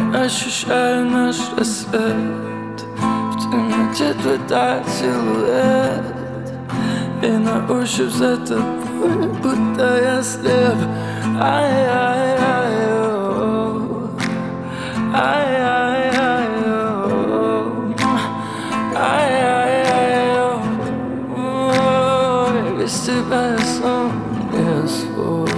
Ощущаю наш рассвет, в темноте твой тает силуэт, и на ощупь за тобой, будто я слеп. Ай-яй-яй-о, ай-яй-яй-о, ай-яй-яй-о. Без тебя я сам не свой.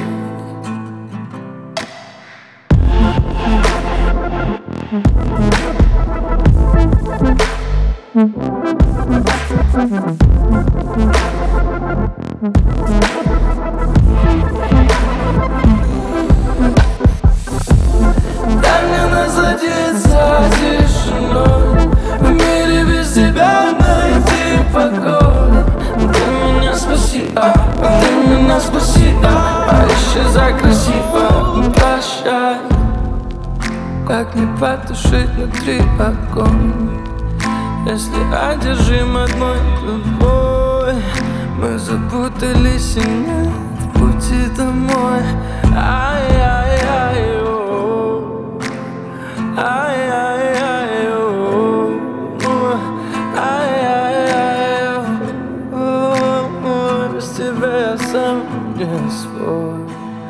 Дай мне насладиться тишиной, в мире без тебя найти покой. Ты меня спаси, ты меня спаси, исчезай красиво, прощай. Как не потушить внутри огонь, если одержим одной тобой? Мы запутались и нет пути домой. Ай-яй-яй-о, ай-яй-яй-о, ай-яй-яй-о. Без тебя я сам не свой.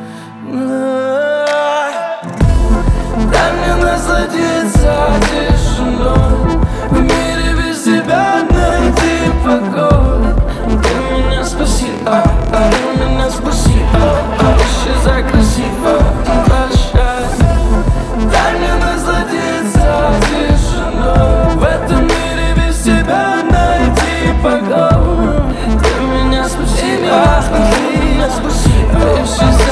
Дай мне насладиться тишиной, в мире без тебя найти покой. Ты меня спаси, ты меня спаси, исчезай красиво, прощай. Дай мне насладиться тишиной, в этом мире без тебя найти покой. Ты меня спаси, исчезай.